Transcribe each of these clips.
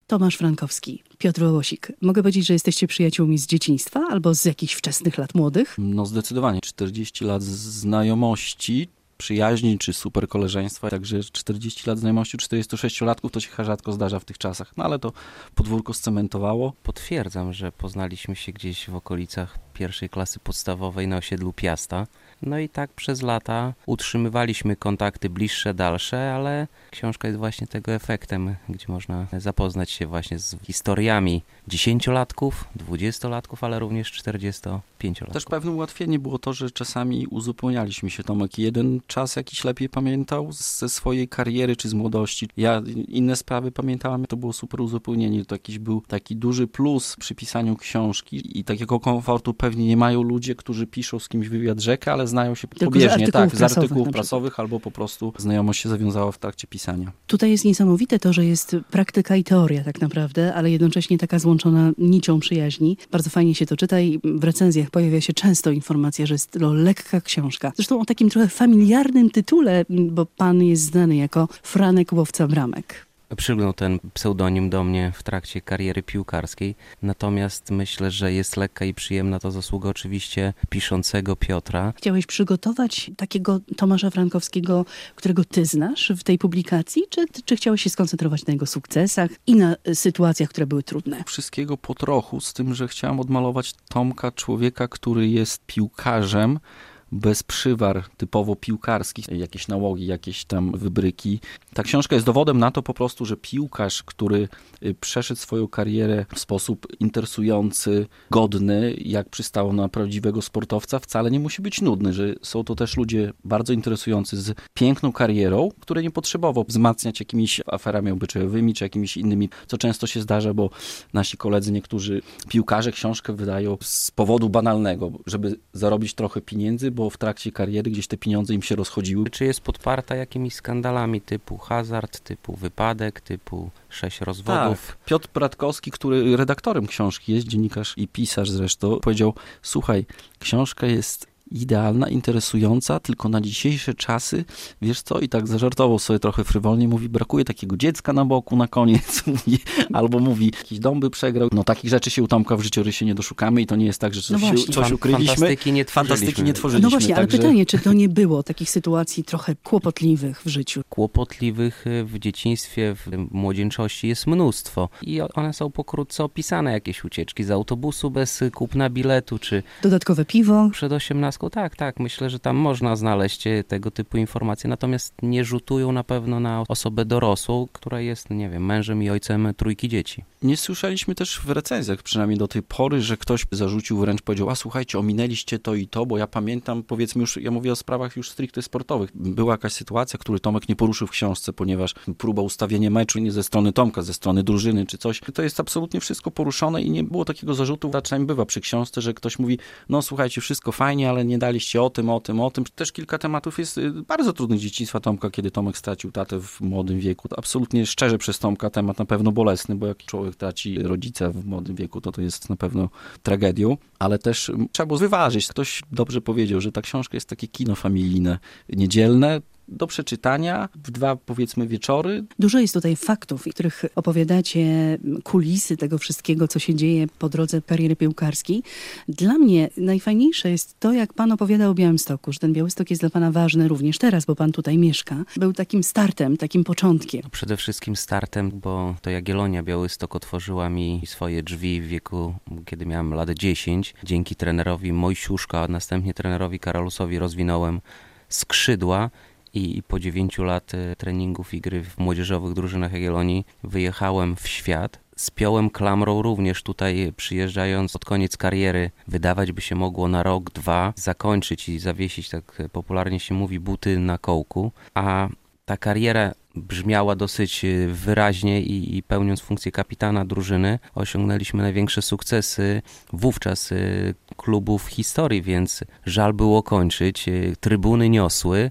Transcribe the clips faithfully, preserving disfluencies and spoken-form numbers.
Tomasz Frankowski, Piotr Wołosik. Mogę powiedzieć, że jesteście przyjaciółmi z dzieciństwa albo z jakichś wczesnych lat młodych? No zdecydowanie. czterdzieści lat znajomości, przyjaźni czy super koleżeństwa. Także czterdzieści lat znajomości czterdziestosześciolatków to się chyba rzadko zdarza w tych czasach. No ale to podwórko scementowało. Potwierdzam, że poznaliśmy się gdzieś w okolicach pierwszej klasy podstawowej na osiedlu Piasta. No i tak przez lata utrzymywaliśmy kontakty bliższe, dalsze, ale książka jest właśnie tego efektem, gdzie można zapoznać się właśnie z historiami dziesięciolatków, dwudziestolatków, ale również czterdziestopięciolatków. Też pewnym ułatwieniem było to, że czasami uzupełnialiśmy się. Tomek jeden czas jakiś lepiej pamiętał ze swojej kariery czy z młodości. Ja inne sprawy pamiętałem, to było super uzupełnienie. To jakiś był taki duży plus przy pisaniu książki i takiego komfortu pewnie nie mają ludzie, którzy piszą z kimś wywiad rzekę, ale znają się Tylko pobieżnie, z tak, z prasowych artykułów prasowych albo po prostu znajomość się zawiązała w trakcie pisania. Tutaj jest niesamowite to, że jest praktyka i teoria tak naprawdę, ale jednocześnie taka złączona nicią przyjaźni. Bardzo fajnie się to czyta i w recenzjach pojawia się często informacja, że jest to lekka książka. Zresztą o takim trochę familiarnym tytule, bo pan jest znany jako Franek Łowca Bramek. Przylgnął ten pseudonim do mnie w trakcie kariery piłkarskiej, natomiast myślę, że jest lekka i przyjemna to zasługa oczywiście piszącego Piotra. Chciałeś przygotować takiego Tomasza Frankowskiego, którego ty znasz w tej publikacji, czy, czy chciałeś się skoncentrować na jego sukcesach i na sytuacjach, które były trudne? Wszystkiego po trochu, z tym, że chciałem odmalować Tomka, człowieka, który jest piłkarzem, bez przywar typowo piłkarskich, jakieś nałogi, jakieś tam wybryki. Ta książka jest dowodem na to po prostu, że piłkarz, który przeszedł swoją karierę w sposób interesujący, godny, jak przystało na prawdziwego sportowca, wcale nie musi być nudny, że są to też ludzie bardzo interesujący z piękną karierą, który nie potrzebował wzmacniać jakimiś aferami obyczajowymi, czy jakimiś innymi, co często się zdarza, bo nasi koledzy, niektórzy piłkarze książkę wydają z powodu banalnego, żeby zarobić trochę pieniędzy, bo w trakcie kariery gdzieś te pieniądze im się rozchodziły. Czy jest podparta jakimiś skandalami typu hazard, typu wypadek, typu sześć rozwodów? Tak. Piotr Bratkowski, który redaktorem książki jest, dziennikarz i pisarz zresztą, powiedział: słuchaj, książka jest idealna, interesująca, tylko na dzisiejsze czasy, wiesz co, i tak zażartował sobie trochę frywolnie, mówi, brakuje takiego dziecka na boku na koniec, albo mówi, jakiś dom by przegrał. No takich rzeczy się u Tomka w życiorysie nie doszukamy i to nie jest tak, że coś, no się, coś ukryliśmy. Fantastyki nie tworzyliśmy. Fantastyki nie tworzyliśmy. No właśnie, ale także... pytanie, czy to nie było takich sytuacji trochę kłopotliwych w życiu? Kłopotliwych w dzieciństwie, w młodzieńczości jest mnóstwo i one są pokrótce opisane, jakieś ucieczki z autobusu bez kupna biletu, czy dodatkowe piwo. Przed osiemnastką, tak, tak, myślę, że tam można znaleźć tego typu informacje, natomiast nie rzutują na pewno na osobę dorosłą, która jest, nie wiem, mężem i ojcem trójki dzieci. Nie słyszeliśmy też w recenzjach, przynajmniej do tej pory, że ktoś zarzucił, wręcz powiedział, a słuchajcie, ominęliście to i to, bo ja pamiętam, powiedzmy już, ja mówię o sprawach już stricte sportowych. Była jakaś sytuacja, której Tomek nie poruszył w książce, ponieważ próba ustawienia meczu nie ze strony Tomka, ze strony drużyny czy coś. To jest absolutnie wszystko poruszone i nie było takiego zarzutu, czasami bywa przy książce, że ktoś mówi, no słuchajcie, wszystko fajnie, ale nie daliście o tym, o tym, o tym. Też kilka tematów jest bardzo trudnych z dzieciństwa Tomka, kiedy Tomek stracił tatę w młodym wieku. Absolutnie szczerze przez Tomka temat na pewno bolesny, bo jak człowiek traci rodzica w młodym wieku, to to jest na pewno tragedią, ale też trzeba było wyważyć. Ktoś dobrze powiedział, że ta książka jest takie kino familijne, niedzielne, do przeczytania w dwa, powiedzmy, wieczory. Dużo jest tutaj faktów, w których opowiadacie kulisy tego wszystkiego, co się dzieje po drodze kariery piłkarskiej. Dla mnie najfajniejsze jest to, jak pan opowiada o Białymstoku, że ten Białystok jest dla pana ważny również teraz, bo pan tutaj mieszka. Był takim startem, takim początkiem. Przede wszystkim startem, bo to Jagiellonia Białystok otworzyła mi swoje drzwi w wieku, kiedy miałem lat dziesięć. Dzięki trenerowi Mojsiuszka, a następnie trenerowi Karolusowi rozwinąłem skrzydła. I po dziewięciu lat treningów i gry w młodzieżowych drużynach Jagiellonii wyjechałem w świat. Spiąłem klamrą również tutaj, przyjeżdżając pod koniec kariery. Wydawać by się mogło na rok, dwa, zakończyć i zawiesić, tak popularnie się mówi, buty na kołku. A ta kariera brzmiała dosyć wyraźnie i, i pełniąc funkcję kapitana drużyny osiągnęliśmy największe sukcesy wówczas klubu w historii, więc żal było kończyć. Trybuny niosły.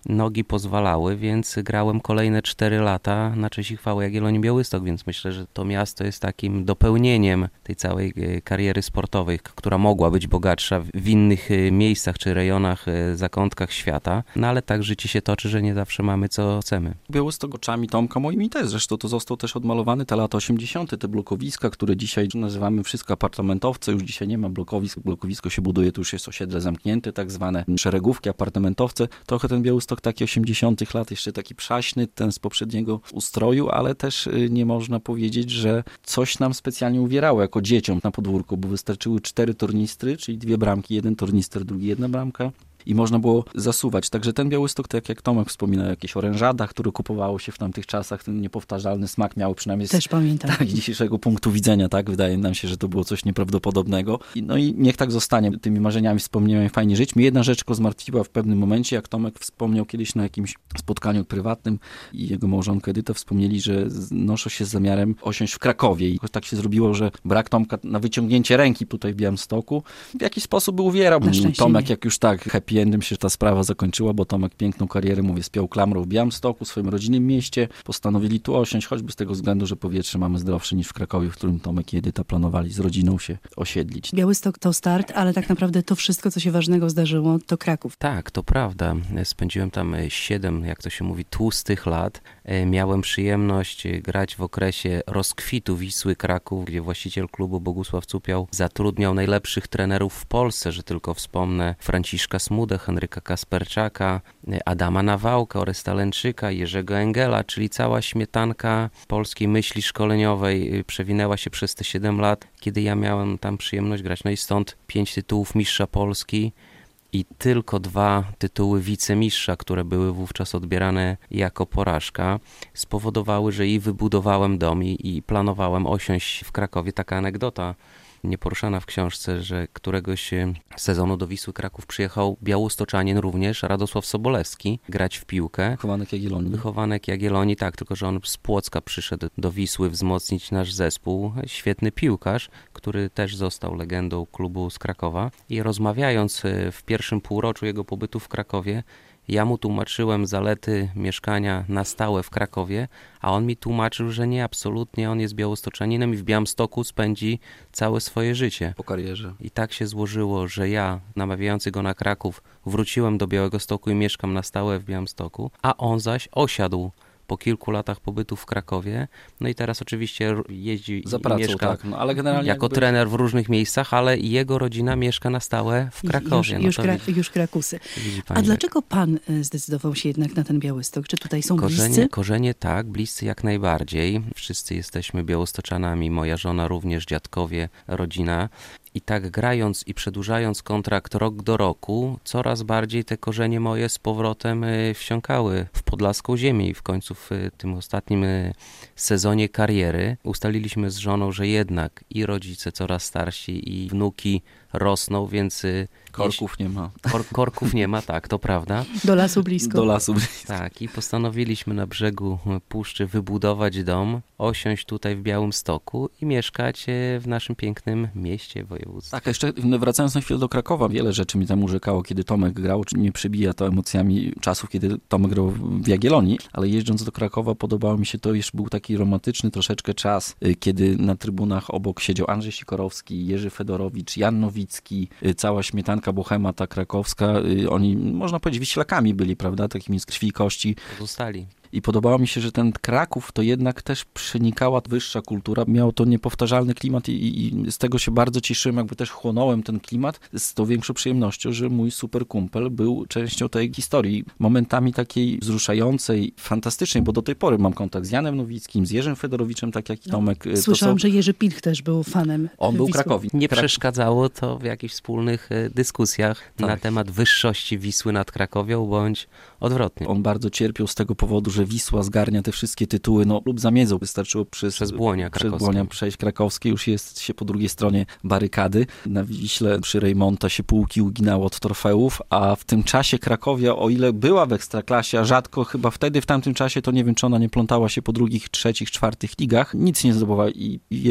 nogi pozwalały, więc grałem kolejne cztery lata na cześć i chwałę Jagiellonii Białystok, więc myślę, że to miasto jest takim dopełnieniem tej całej kariery sportowej, która mogła być bogatsza w innych miejscach czy rejonach, zakątkach świata, no ale tak życie się toczy, że nie zawsze mamy co chcemy. Białystok oczami Tomka moimi też, zresztą to został też odmalowany te lata osiemdziesiąte, te blokowiska, które dzisiaj nazywamy wszystko apartamentowce, już dzisiaj nie ma blokowisk, blokowisko się buduje, to już jest osiedle zamknięte, tak zwane szeregówki, apartamentowce, trochę ten Białystok taki osiemdziesiątych lat, jeszcze taki przaśny, ten z poprzedniego ustroju, ale też nie można powiedzieć, że coś nam specjalnie uwierało jako dzieciom na podwórku, bo wystarczyły cztery tornistry, czyli dwie bramki, jeden tornister, drugi jedna bramka. I można było zasuwać. Także ten Białystok, tak jak Tomek wspominał, jakieś orężada, które kupowało się w tamtych czasach, ten niepowtarzalny smak miał przynajmniej z Też pamiętam. Tak, dzisiejszego punktu widzenia, tak, wydaje nam się, że to było coś nieprawdopodobnego. I, no i niech tak zostanie. Tymi marzeniami, wspomnieniami fajnie żyć. Mnie jedna rzecz go zmartwiła w pewnym momencie, jak Tomek wspomniał kiedyś na jakimś spotkaniu prywatnym i jego małżonka Edyta wspomnieli, że noszą się z zamiarem osiąść w Krakowie. I tak się zrobiło, że brak Tomka na wyciągnięcie ręki tutaj w Białymstoku w jakiś sposób by uwierał. Tomek, jak już tak happy endem się ta sprawa zakończyła, bo Tomek piękną karierę, mówię, spiął klamrą w Białymstoku, w swoim rodzinnym mieście. Postanowili tu osiąść, choćby z tego względu, że powietrze mamy zdrowsze niż w Krakowie, w którym Tomek i Edyta planowali z rodziną się osiedlić. Białystok to start, ale tak naprawdę to wszystko, co się ważnego zdarzyło, to Kraków. Tak, to prawda. Spędziłem tam siedem, jak to się mówi, tłustych lat. Miałem przyjemność grać w okresie rozkwitu Wisły Kraków, gdzie właściciel klubu Bogusław Cupiał zatrudniał najlepszych trenerów w Polsce, że tylko wspomnę Franciszka Smudę, Henryka Kasperczaka, Adama Nawałka, Oresta Lęczyka, Jerzego Engela, czyli cała śmietanka polskiej myśli szkoleniowej przewinęła się przez te siedem lat, kiedy ja miałem tam przyjemność grać. No i stąd pięć tytułów mistrza Polski i tylko dwa tytuły wicemistrza, które były wówczas odbierane jako porażka, spowodowały, że i wybudowałem dom i, i planowałem osiąść w Krakowie. Taka anegdota nieporuszana w książce, że któregoś sezonu do Wisły Kraków przyjechał białostoczanin również, Radosław Sobolewski, grać w piłkę. Wychowanek Jagiellonii. Wychowanek Jagiellonii, tak, tylko że on z Płocka przyszedł do Wisły wzmocnić nasz zespół. Świetny piłkarz, który też został legendą klubu z Krakowa. I rozmawiając w pierwszym półroczu jego pobytu w Krakowie, ja mu tłumaczyłem zalety mieszkania na stałe w Krakowie, a on mi tłumaczył, że nie, absolutnie, on jest białostoczaninem i w Białymstoku spędzi całe swoje życie. Po karierze. I tak się złożyło, że ja, namawiający go na Kraków, wróciłem do Białegostoku i mieszkam na stałe w Białymstoku, a on zaś osiadł po kilku latach pobytu w Krakowie. No i teraz oczywiście jeździ za i pracą, mieszka tak. No, ale generalnie jako jakby... trener w różnych miejscach, ale jego rodzina mieszka na stałe w Krakowie. Już, już, no kra, widzi, już Krakusy. widzi pani, A dlaczego pan zdecydował się jednak na ten Białystok? Czy tutaj są korzenie, bliscy? Korzenie tak, bliscy jak najbardziej. Wszyscy jesteśmy białostoczanami, moja żona również, dziadkowie, rodzina. I tak grając i przedłużając kontrakt rok do roku, coraz bardziej te korzenie moje z powrotem wsiąkały w podlaską ziemię i w końcu w tym ostatnim sezonie kariery ustaliliśmy z żoną, że jednak i rodzice coraz starsi i wnuki rosną, więc... Korków nie ma. Kor, korków nie ma, tak, to prawda. Do lasu blisko. Do lasu blisko. Tak, i postanowiliśmy na brzegu puszczy wybudować dom, osiąść tutaj w Białymstoku i mieszkać w naszym pięknym mieście, województwie. Tak, jeszcze wracając na chwilę do Krakowa, wiele rzeczy mi tam urzekało, kiedy Tomek grał, czy nie przebija to emocjami czasów, kiedy Tomek grał w Jagiellonii, ale jeżdżąc do Krakowa podobało mi się to, już był taki romantyczny troszeczkę czas, kiedy na trybunach obok siedział Andrzej Sikorowski, Jerzy Fedorowicz, Jan Nowicki, cała śmietanka bohema ta krakowska, oni, można powiedzieć, wieślakami byli, prawda, takimi z krwi i kości. Zostali. I podobało mi się, że ten Kraków to jednak też przenikała wyższa kultura, miał to niepowtarzalny klimat i, i z tego się bardzo cieszyłem, jakby też chłonąłem ten klimat z tą większą przyjemnością, że mój super kumpel był częścią tej historii, momentami takiej wzruszającej, fantastycznej, bo do tej pory mam kontakt z Janem Nowickim, z Jerzym Fedorowiczem, tak jak i Tomek. No, słyszałam, są... że Jerzy Pilch też był fanem On był Wisły. Krakowi. Nie Krak... przeszkadzało to w jakichś wspólnych dyskusjach tak. na temat wyższości Wisły nad Krakowią, bądź odwrotnie. On bardzo cierpiał z tego powodu, że Wisła zgarnia te wszystkie tytuły, no lub zamiedzą. Wystarczyło przez, przez Błonia przez Błonia przejść krakowskie, już jest się po drugiej stronie barykady. Na Wiśle przy Rejmonta się półki uginało od trofeów, a w tym czasie Krakowia, o ile była w Ekstraklasie, a rzadko chyba wtedy, w tamtym czasie, to nie wiem, czy ona nie plątała się po drugich, trzecich, czwartych ligach, nic nie zdobywała i Jerzy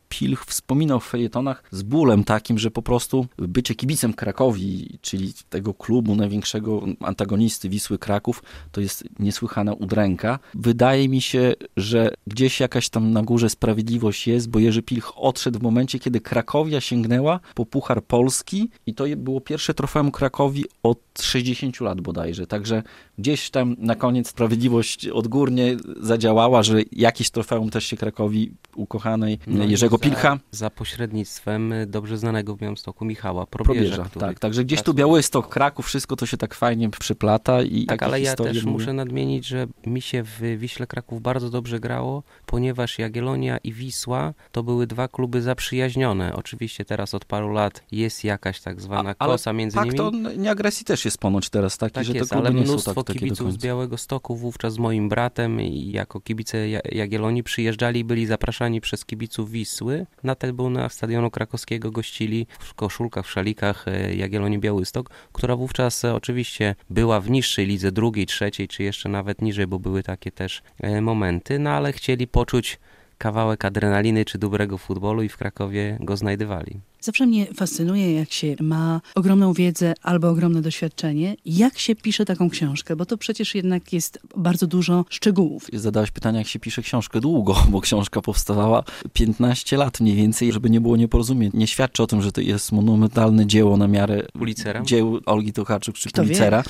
Pilch wspominał w felietonach z bólem takim, że po prostu bycie kibicem Krakowi, czyli tego klubu największego antagonisty Wisły Kraków, to jest niesłychana udręka. Wydaje mi się, że gdzieś jakaś tam na górze sprawiedliwość jest, bo Jerzy Pilch odszedł w momencie, kiedy Krakowia sięgnęła po Puchar Polski i to było pierwsze trofeum Krakowi od sześćdziesięciu lat bodajże. Także gdzieś tam na koniec sprawiedliwość odgórnie zadziałała, że jakieś trofeum też się Krakowi ukochanej no Jerzego za, Pilcha. Za pośrednictwem dobrze znanego w Białymstoku Michała Probierza. Probierza który tak, także gdzieś tu pracuje. Białystok, Kraków, wszystko to się tak fajnie przyplata. I tak, ale ja też mówię. muszę nadmienić, że mi się w Wiśle Kraków bardzo dobrze grało, ponieważ Jagiellonia i Wisła to były dwa kluby zaprzyjaźnione. Oczywiście teraz od paru lat jest jakaś tak zwana A, kosa między tak, nimi. to nie agresji też jest ponoć teraz taki, tak że jest, te kluby ale nie mnóstwo są tak, takie kibiców do z końca. Białegostoku wówczas z moim bratem i jako kibice Jagiellonii przyjeżdżali i byli zapraszani przez kibiców Wisły na trybunach Stadionu Krakowskiego, gościli w koszulkach, w szalikach Jagiellonii Białystok, która wówczas oczywiście była w niższej lidze, drugiej, trzeciej, czy jeszcze nawet niżej, bo były takie też momenty, no ale chcieli poczuć kawałek adrenaliny czy dobrego futbolu i w Krakowie go znajdywali. Zawsze mnie fascynuje, jak się ma ogromną wiedzę albo ogromne doświadczenie, jak się pisze taką książkę, bo to przecież jednak jest bardzo dużo szczegółów. Zadałeś pytanie, jak się pisze książkę długo, bo książka powstawała piętnaście lat mniej więcej, żeby nie było nieporozumień. Nie świadczy o tym, że to jest monumentalne dzieło na miarę Pulitzera? dzieł Olgi Tokarczuk czy Kto Pulitzera.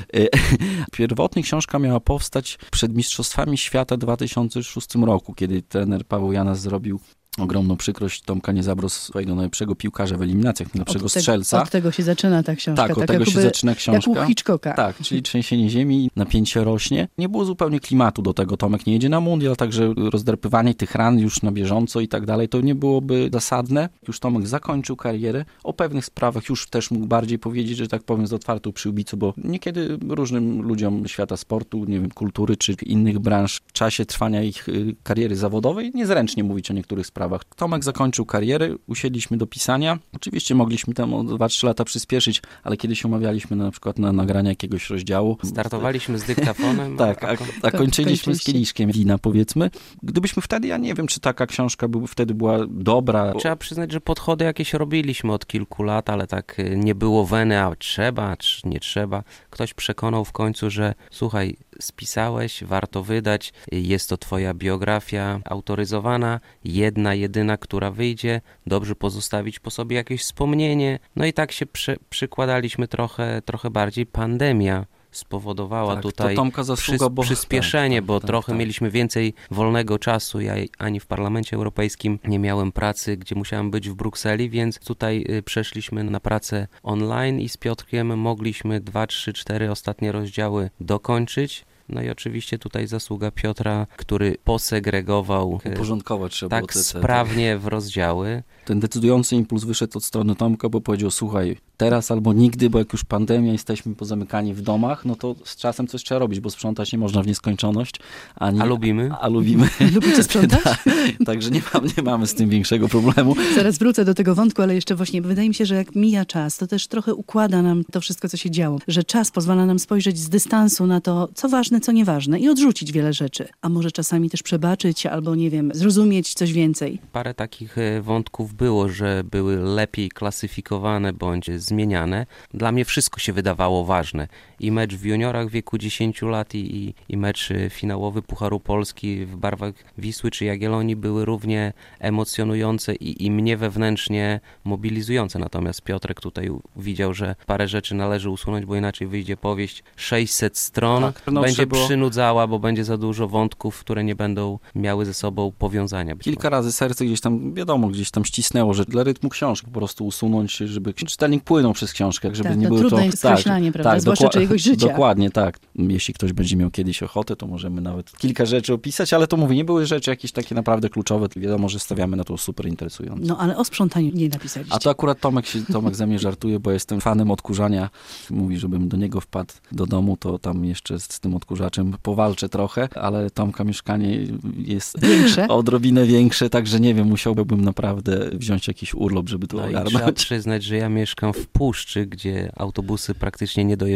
Pierwotnie książka miała powstać przed Mistrzostwami Świata w dwa tysiące szóstym roku, kiedy trener Paweł Janas zrobił ogromną przykrość. Tomka nie zabrał swojego najlepszego piłkarza w eliminacjach, najlepszego od te, strzelca. Od tego się zaczyna ta książka. Tak, od tak tego jak się u, zaczyna książka. Jak u Hitchcocka. Tak, czyli trzęsienie ziemi, napięcie rośnie. Nie było zupełnie klimatu do tego. Tomek nie jedzie na mundial, także rozderpywanie tych ran już na bieżąco i tak dalej, to nie byłoby zasadne. Już Tomek zakończył karierę. O pewnych sprawach już też mógł bardziej powiedzieć, że tak powiem z otwartą przyłbicą, bo niekiedy różnym ludziom świata sportu, nie wiem, kultury czy innych branż w czasie trwania ich kariery zawodowej niezręcznie mówić o niektórych sprawach. Tomek zakończył Kończył karierę, usiedliśmy do pisania. Oczywiście mogliśmy tam o dwa trzy lata przyspieszyć, ale kiedy się umawialiśmy na przykład na nagranie jakiegoś rozdziału. Startowaliśmy z dyktafonem. Tak, a, a kończyliśmy z kieliszkiem wina, powiedzmy. Gdybyśmy wtedy, ja nie wiem, czy taka książka by wtedy była dobra. Trzeba przyznać, że podchody jakieś robiliśmy od kilku lat, ale tak nie było weny, a trzeba, czy nie trzeba. Ktoś przekonał w końcu, że słuchaj, spisałeś, warto wydać, jest to twoja biografia autoryzowana, jedna, jedyna, która wyjdzie, dobrze pozostawić po sobie jakieś wspomnienie. No i tak się przy, przykładaliśmy trochę, trochę bardziej. Pandemia spowodowała tak, tutaj Tomka zasługa, przy, bo... przyspieszenie, tak, bo tak, trochę tak. mieliśmy więcej wolnego czasu. Ja ani w Parlamencie Europejskim nie miałem pracy, gdzie musiałem być w Brukseli, więc tutaj y, przeszliśmy na pracę online i z Piotrkiem mogliśmy dwa, trzy, cztery ostatnie rozdziały dokończyć. No i oczywiście tutaj zasługa Piotra, który posegregował uporządkować trzeba tak było te, te, sprawnie w rozdziały. Ten decydujący impuls wyszedł od strony Tomka, bo powiedział, słuchaj, teraz albo nigdy, bo jak już pandemia, jesteśmy pozamykani w domach, no to z czasem coś trzeba robić, bo sprzątać nie można w nieskończoność. Ani, a lubimy? A, a lubimy. Lubicie sprzątać? tak, także nie, mam, nie mamy z tym większego problemu. Zaraz wrócę do tego wątku, ale jeszcze właśnie wydaje mi się, że jak mija czas, to też trochę układa nam to wszystko, co się działo. Że czas pozwala nam spojrzeć z dystansu na to, co ważne, co nieważne i odrzucić wiele rzeczy. A może czasami też przebaczyć albo, nie wiem, zrozumieć coś więcej. Parę takich wątków było, że były lepiej klasyfikowane bądź zmieniane. Dla mnie wszystko się wydawało ważne. I mecz w juniorach w wieku dziesięciu lat i, i, i mecz finałowy Pucharu Polski w barwach Wisły czy Jagiellonii były równie emocjonujące i, i mnie wewnętrznie mobilizujące. Natomiast Piotrek tutaj widział, że parę rzeczy należy usunąć, bo inaczej wyjdzie powieść sześćset stron, tak, no, będzie było... przynudzała, bo będzie za dużo wątków, które nie będą miały ze sobą powiązania. Kilka razy serce gdzieś tam, wiadomo, gdzieś tam ścisnęło, że dla rytmu książki po prostu usunąć, żeby czytelnik płynął przez książkę, żeby tak, nie to było trudne to... jest skreślanie, tak, prawda? tak, Zwłaszcza czyjegoś życia. Dokładnie, tak. Jeśli ktoś będzie miał kiedyś ochotę, to możemy nawet kilka rzeczy opisać, ale to mówię, nie były rzeczy jakieś takie naprawdę kluczowe. Wiadomo, że stawiamy na to super interesujące. No, ale o sprzątaniu nie napisaliście. A to akurat Tomek, się, Tomek ze mnie żartuje, bo jestem fanem odkurzania. Mówi, żebym do niego wpadł do domu, to tam jeszcze z, z tym odkurzaczem powalczę trochę, ale Tomka mieszkanie jest większe? odrobinę większe, także nie wiem, musiałbym naprawdę wziąć jakiś urlop, żeby to no ogarnąć. I trzeba przyznać, że ja mieszkam w Puszczy, gdzie autobusy praktycznie nie dojeżdżają,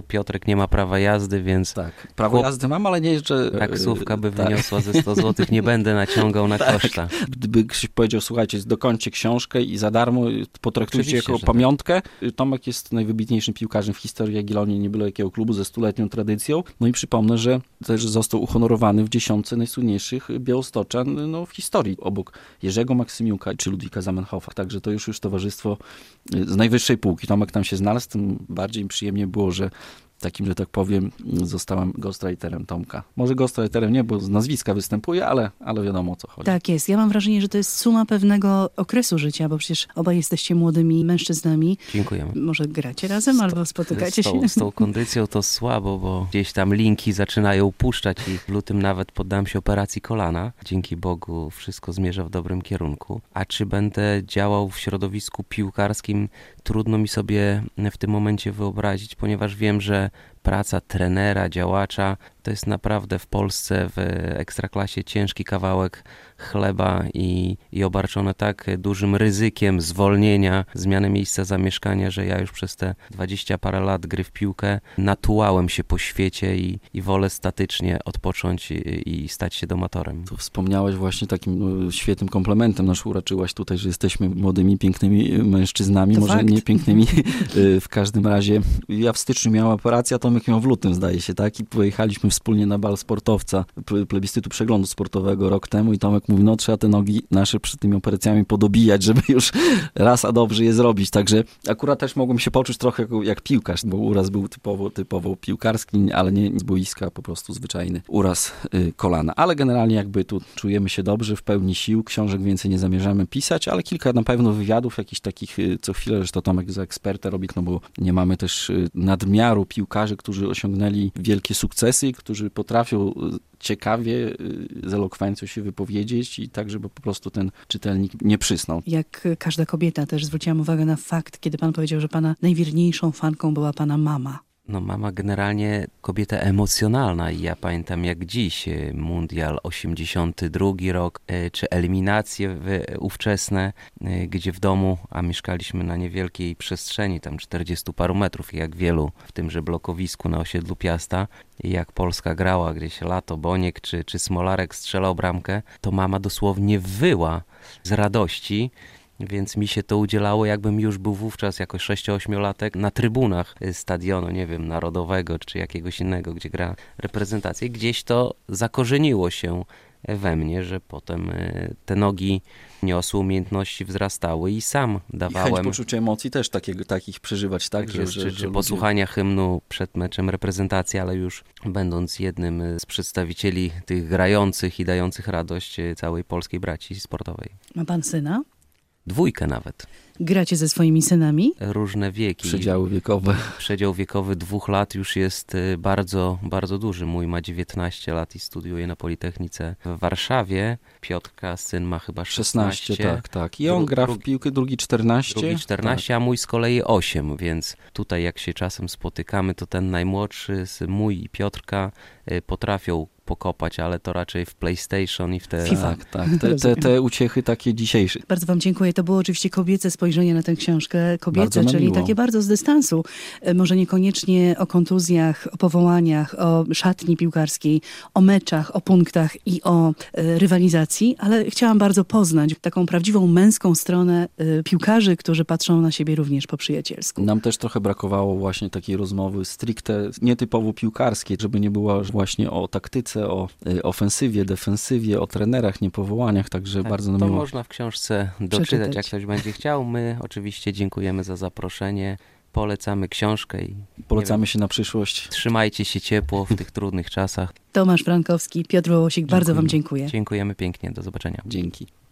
Piotrek nie ma prawa jazdy, więc... Tak, prawo chłop... jazdy mam, ale nie jeżdżę... Taksówka by tak. wyniosła ze sto złotych, nie będę naciągał na tak. koszta. Gdyby ktoś powiedział, słuchajcie, dokończcie książkę i za darmo potraktujcie Oczywiście, jako że pamiątkę. Tak. Tomek jest najwybitniejszym piłkarzem w historii Jagiellonii, nie byle jakiego klubu, ze stuletnią tradycją. No i przypomnę, że też został uhonorowany w dziesiątce najsłynniejszych białostoczan no, w historii, obok Jerzego Maksymiuka czy Ludwika Zamenhofa. Także to już już towarzystwo z najwyższej półki. Tomek tam się znalazł, tym bardziej mi przyjemnie było, że takim, że tak powiem, zostałem ghostwriterem Tomka. Może ghostwriterem nie, bo z nazwiska występuje, ale, ale wiadomo o co chodzi. Tak jest. Ja mam wrażenie, że to jest suma pewnego okresu życia, bo przecież obaj jesteście młodymi mężczyznami. Dziękujemy. Może gracie razem z albo spotykacie z tą, się? Z tą kondycją to słabo, bo gdzieś tam linki zaczynają puszczać i w lutym nawet poddam się operacji kolana. Dzięki Bogu wszystko zmierza w dobrym kierunku. A czy będę działał w środowisku piłkarskim, trudno mi sobie w tym momencie wyobrazić, ponieważ wiem, że praca trenera, działacza to jest naprawdę w Polsce w ekstraklasie ciężki kawałek chleba i, i obarczone tak dużym ryzykiem zwolnienia, zmiany miejsca zamieszkania, że ja już przez te dwadzieścia parę lat gry w piłkę natułałem się po świecie i, i wolę statycznie odpocząć i, i stać się domatorem. To wspomniałeś właśnie takim no, świetnym komplementem nas uraczyłaś tutaj, że jesteśmy młodymi, pięknymi mężczyznami, to może fakt. nie pięknymi w każdym razie. Ja w styczniu miałem operację, a Tomek ją w lutym zdaje się, tak? I pojechaliśmy wspólnie na bal sportowca, plebiscytu przeglądu sportowego rok temu i Tomek mówi, no trzeba te nogi nasze przed tymi operacjami podobijać, żeby już raz a dobrze je zrobić. Także akurat też mogłem się poczuć trochę jak, jak piłkarz, bo uraz był typowo, typowo piłkarski, ale nie z boiska, po prostu zwyczajny uraz y, kolana. Ale generalnie jakby tu czujemy się dobrze, w pełni sił, książek więcej nie zamierzamy pisać, ale kilka na pewno wywiadów, jakichś takich y, co chwilę, że to Tomek za eksperta robi, no bo nie mamy też y, nadmiaru piłkarzy, którzy osiągnęli wielkie sukcesy, którzy potrafią ciekawie, z elokwencją się wypowiedzieć i tak, żeby po prostu ten czytelnik nie przysnął. Jak każda kobieta też zwróciłam uwagę na fakt, kiedy pan powiedział, że pana najwierniejszą fanką była pana mama. No mama generalnie kobieta emocjonalna i ja pamiętam jak dziś Mundial osiemdziesiąty drugi rok, czy eliminacje ówczesne, gdzie w domu, a mieszkaliśmy na niewielkiej przestrzeni, tam czterdziestu paru metrów, jak wielu w tymże blokowisku na osiedlu Piasta, i jak Polska grała, gdzieś Lato, Boniek czy, czy Smolarek strzelał bramkę, to mama dosłownie wyła z radości. Więc mi się to udzielało, jakbym już był wówczas jako sześcio-ośmiolatek na trybunach stadionu, nie wiem, narodowego czy jakiegoś innego, gdzie gra reprezentacja. Gdzieś to zakorzeniło się we mnie, że potem te nogi niosły, umiejętności wzrastały i sam dawałem... I chęć poczucia emocji też takiego, takich przeżywać, tak? tak że, jest, że, czy, że czy ludzie... posłuchania hymnu przed meczem reprezentacji, ale już będąc jednym z przedstawicieli tych grających i dających radość całej polskiej braci sportowej. Ma pan syna? Dwójkę nawet. Gracie ze swoimi synami? Różne wieki. Przedziały wiekowe. Przedział wiekowy dwóch lat już jest bardzo, bardzo duży. Mój ma dziewiętnaście lat i studiuje na Politechnice w Warszawie. Piotrka, syn, ma chyba szesnaście. szesnaście, tak, tak. I on Dru- gra w piłkę, drugi czternaście. Drugi czternaście, tak. A mój z kolei osiem, więc tutaj jak się czasem spotykamy, to ten najmłodszy, mój i Piotrka, potrafią pokopać, ale to raczej w PlayStation i w te... FIFA. Tak, tak. Te, te, te uciechy takie dzisiejsze. Bardzo wam dziękuję. To było oczywiście kobiece spojrzenie na tę książkę. Kobiece, Bardzo czyli miło. takie bardzo z dystansu. Może niekoniecznie o kontuzjach, o powołaniach, o szatni piłkarskiej, o meczach, o punktach i o e, rywalizacji, ale chciałam bardzo poznać taką prawdziwą męską stronę e, piłkarzy, którzy patrzą na siebie również po przyjacielsku. Nam też trochę brakowało właśnie takiej rozmowy stricte nietypowo piłkarskiej, żeby nie była właśnie o taktyce, o y, ofensywie, defensywie, o trenerach, niepowołaniach, także Tak, bardzo nam to miło. można w książce doczytać, Przeczytać. jak ktoś będzie chciał. My oczywiście dziękujemy za zaproszenie, polecamy książkę i Polecamy wiem, się na przyszłość. trzymajcie się ciepło w tych trudnych czasach. Tomasz Frankowski, Piotr Wołosik, bardzo wam Dziękujemy. dziękuję. Dziękujemy pięknie, do zobaczenia. Dzięki.